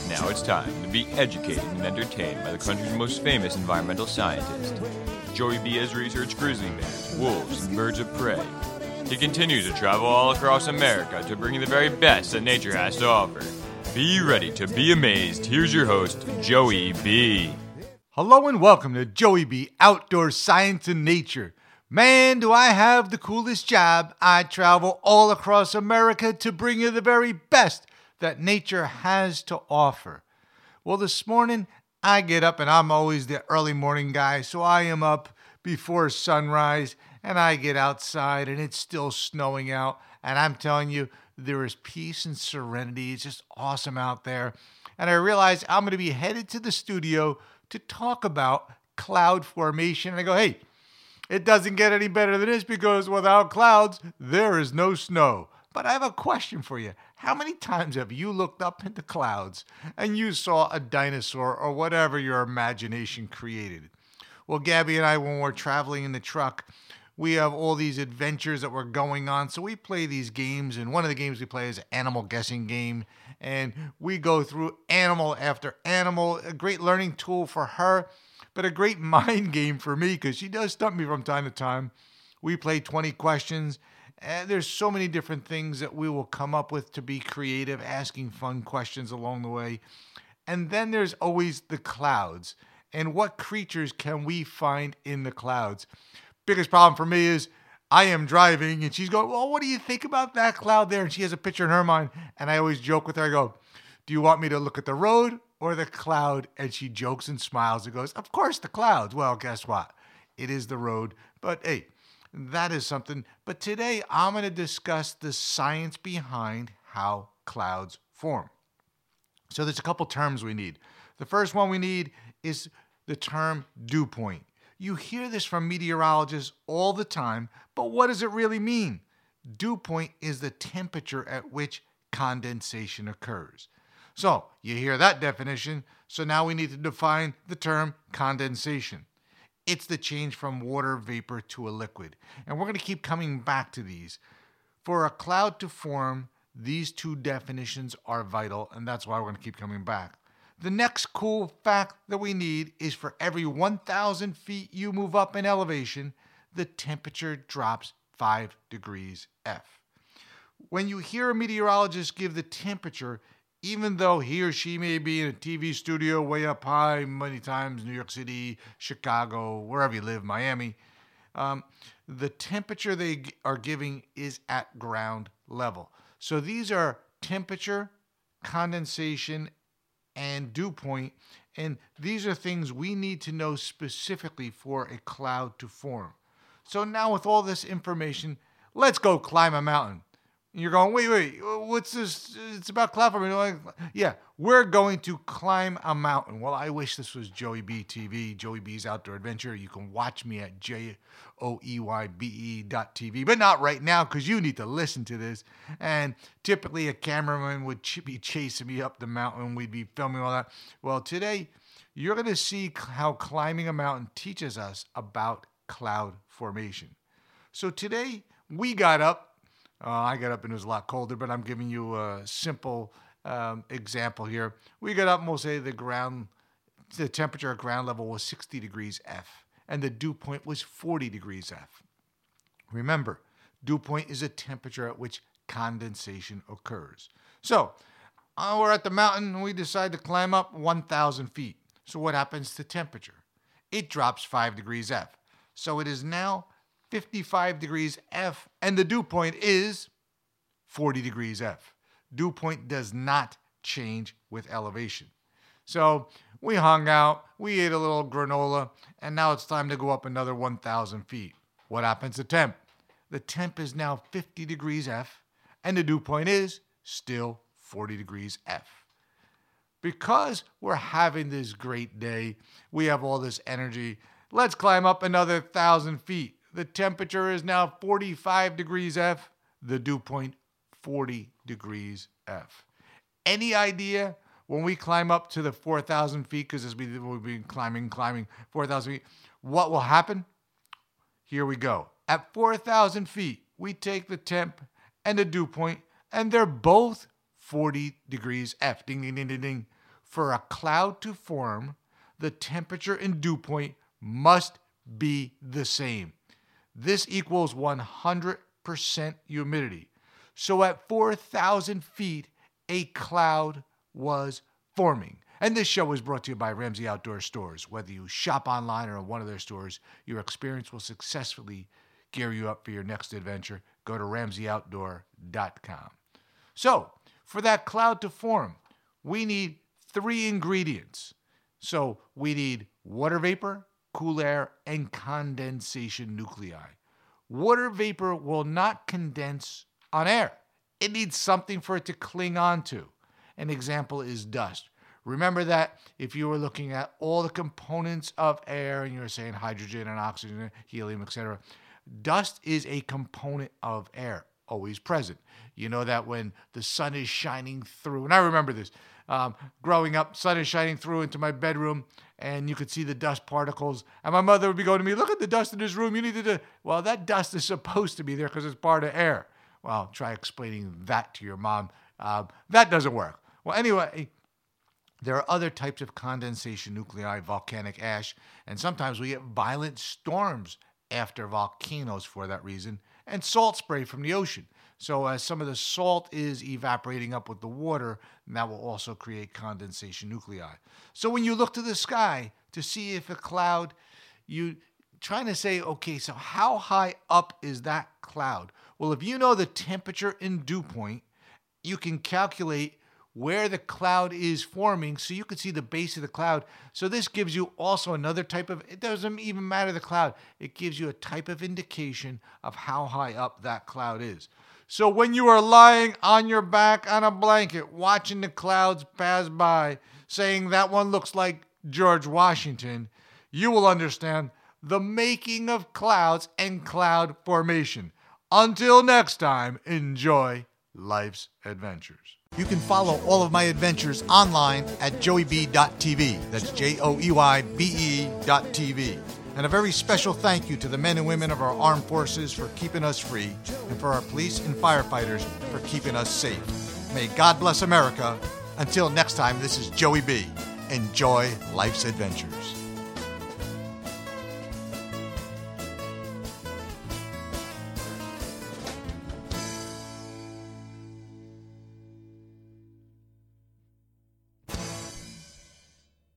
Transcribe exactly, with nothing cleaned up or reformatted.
Now it's time to be educated and entertained by the country's most famous environmental scientist. Joey B has researched grizzly bears, wolves, and birds of prey. He continues to travel all across America to bring you the very best that nature has to offer. Be ready to be amazed. Here's your host, Joey B. Hello and welcome to Joey B. Outdoor Science and Nature. Man, do I have the coolest job. I travel all across America to bring you the very best that nature has to offer. Well, this morning, I get up and I'm always the early morning guy, so I am up before sunrise and I get outside and it's still snowing out. And I'm telling you, there is peace and serenity. It's just awesome out there. And I realize I'm going to be headed to the studio to talk about cloud formation. And I go, hey, it doesn't get any better than this because without clouds, there is no snow. But I have a question for you. How many times have you looked up into clouds and you saw a dinosaur or whatever your imagination created? Well, Gabby and I, when we're traveling in the truck, we have all these adventures that we're going on. So we play these games, and one of the games we play is an animal guessing game. And we go through animal after animal, a great learning tool for her, but a great mind game for me because she does stump me from time to time. We play twenty questions, and there's so many different things that we will come up with to be creative, asking fun questions along the way. And then there's always the clouds. And what creatures can we find in the clouds? Biggest problem for me is I am driving and she's going, well, what do you think about that cloud there? And she has a picture in her mind. And I always joke with her. I go, do you want me to look at the road or the cloud? And she jokes and smiles and goes, of course, the clouds. Well, guess what? It is the road. But hey, that is something. But today I'm going to discuss the science behind how clouds form. So there's a couple terms we need. The first one we need is the term dew point. You hear this from meteorologists all the time, but what does it really mean? Dew point is the temperature at which condensation occurs. So you hear that definition, so now we need to define the term condensation. It's the change from water vapor to a liquid. And we're going to keep coming back to these. For a cloud to form, these two definitions are vital, and that's why we're going to keep coming back. The next cool fact that we need is for every one thousand feet you move up in elevation, the temperature drops five degrees F. When you hear a meteorologist give the temperature, even though he or she may be in a T V studio way up high, many times New York City, Chicago, wherever you live, Miami, um, the temperature they are giving is at ground level. So these are temperature, condensation, and dew point, and these are things we need to know specifically for a cloud to form. So now with all this information, let's go climb a mountain. And you're going, wait, wait, what's this? It's about cloud formation. Like, yeah, we're going to climb a mountain. Well, I wish this was Joey B T V, Joey B's Outdoor Adventure. You can watch me at J O E Y B E dot T V, but not right now because you need to listen to this. And typically a cameraman would ch- be chasing me up the mountain. We'd be filming all that. Well, today you're going to see how climbing a mountain teaches us about cloud formation. So today we got up. Uh, I got up and it was a lot colder, but I'm giving you a simple um, example here. We got up and we'll say the ground, the temperature at ground level was sixty degrees F, and the dew point was forty degrees F. Remember, dew point is a temperature at which condensation occurs. So uh, we're at the mountain and we decide to climb up one thousand feet. So what happens to temperature? It drops five degrees F. So it is now fifty-five degrees F, and the dew point is forty degrees F. Dew point does not change with elevation. So we hung out, we ate a little granola, and now it's time to go up another one thousand feet. What happens to temp? The temp is now fifty degrees F, and the dew point is still forty degrees F. Because we're having this great day, we have all this energy, let's climb up another one thousand feet. The temperature is now forty-five degrees F, the dew point forty degrees F. Any idea when we climb up to the four thousand feet, because this will be, we've been climbing, climbing four thousand feet, what will happen? Here we go. At four thousand feet, we take the temp and the dew point, and they're both forty degrees F. Ding, ding, ding, ding, ding. for a cloud to form, the temperature and dew point must be the same. This equals one hundred percent humidity. So at four thousand feet, a cloud was forming. And this show is brought to you by Ramsey Outdoor Stores. Whether you shop online or in one of their stores, your experience will successfully gear you up for your next adventure. Go to ramsey outdoor dot com. So, for that cloud to form, we need three ingredients. So, we need water vapor, cool air, and condensation nuclei. Water vapor will not condense on air. It needs something for it to cling on to. An example is dust. Remember that if you were looking at all the components of air and you were saying hydrogen and oxygen, helium, et cetera, dust is a component of air, always present. You know that when the sun is shining through, and I remember this, um, growing up, sun is shining through into my bedroom, and you could see the dust particles, and my mother would be going to me, look at the dust in this room, you need to do, well, that dust is supposed to be there because it's part of air. Well, try explaining that to your mom. Uh, that doesn't work. Well, anyway, there are other types of condensation nuclei, volcanic ash, and sometimes we get violent storms after volcanoes for that reason, and salt spray from the ocean. So as some of the salt is evaporating up with the water, that will also create condensation nuclei. So when you look to the sky to see if a cloud, you trying to say, okay, so how high up is that cloud? Well, if you know the temperature and dew point, you can calculate where the cloud is forming so you can see the base of the cloud. So this gives you also another type of, it doesn't even matter the cloud, it gives you a type of indication of how high up that cloud is. So when you are lying on your back on a blanket, watching the clouds pass by, saying that one looks like George Washington, you will understand the making of clouds and cloud formation. Until next time, enjoy life's adventures. You can follow all of my adventures online at joey b dot t v. That's J O E Y B E dot T V. And a very special thank you to the men and women of our armed forces for keeping us free, and for our police and firefighters for keeping us safe. May God bless America. Until next time, this is Joey B. Enjoy life's adventures.